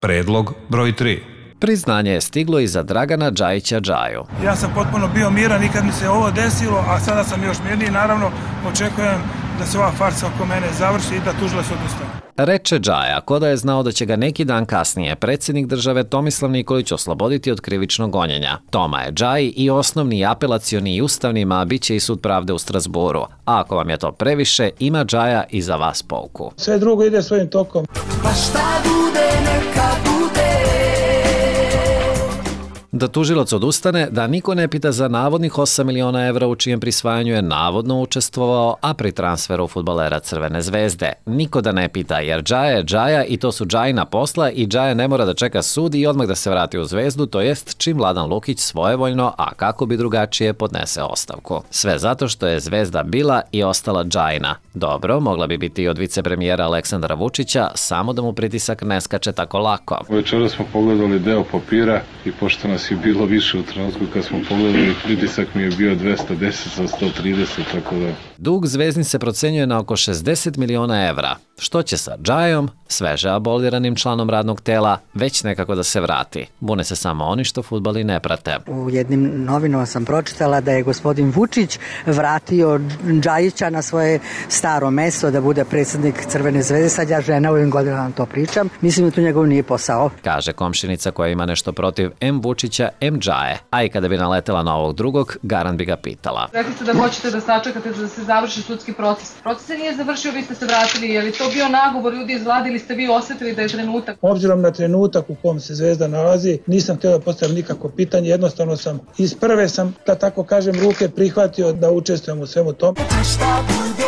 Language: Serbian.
Predlog broj 3. Priznanje je stiglo i za Dragana Džajića Džaju. Ja sam potpuno bio miran i kad mi se ovo desilo, a sada sam još mirniji, naravno očekujem da se ova farsa oko mene završi i da tužilac odustane. Reče Džaja, ko da je znao da će ga neki dan kasnije predsjednik države Tomislav Nikolić osloboditi od krivičnog gonjenja. Toma je Džaji i osnovni i apelacioni i ustavni, a bit će i sud pravde u Strasburu. A ako vam je to previše, ima Džaja i za vas pouku. Sve drugo ide svojim tokom. Pa šta bude, neka bude. Da tužilac odustane, da niko ne pita za navodnih 8 miliona evra u čijem prisvajanju je navodno učestvovao, a pri transferu fudbalera Crvene zvezde. Niko da ne pita, jer Džaja je Džaja i to su Džajina posla i Džaja ne mora da čeka sud i odmah da se vrati u Zvezdu, to jest čim Vladan Lukić svojevoljno, a kako bi drugačije, podnese ostavku. Sve zato što je Zvezda bila i ostala Džajina. Dobro, mogla bi biti i od vicepremijera Aleksandra Vučića, samo da mu pritisak ne skače tako lako. Večera smo pogledali deo papira i pošto nas je bilo više u trenutku kad smo pogledali, pritisak mi je bio 210 sa 130, tako da... Dug Zvezdin se procenjuje na oko 60 miliona evra. Što će sa Džajom, sveže aboliranim članom radnog tela, već nekako da se vrati. Bune se samo oni što fudbal i ne prate. U jednim novinama sam pročitala da je gospodin Vučić vratio Džajića na svoje staro mesto da bude predsjednik Crvene zvezde. Sad ja žena u ovim godinama to pričam. Mislim da to njegov nije posao. Kaže komšinica koja ima nešto protiv M. Vučića, M. Džaje. A i kada bi naletela na ovog drugog, garant bi ga pitala. Rekli ste da hoćete da sačekate da se završi sudski proces. Proces se nije završio, vi ste se vratili. Je li to bio nagovor ljudi iz vlade ili ste vi osjetili da je trenutak? Obzirom na trenutak u kom se Zvezda nalazi, nisam htio da postavim nikakvo pitanje. Jednostavno sam iz prve da tako kažem ruke prihvatio da učestvujem u svemu tom. Pa šta bude.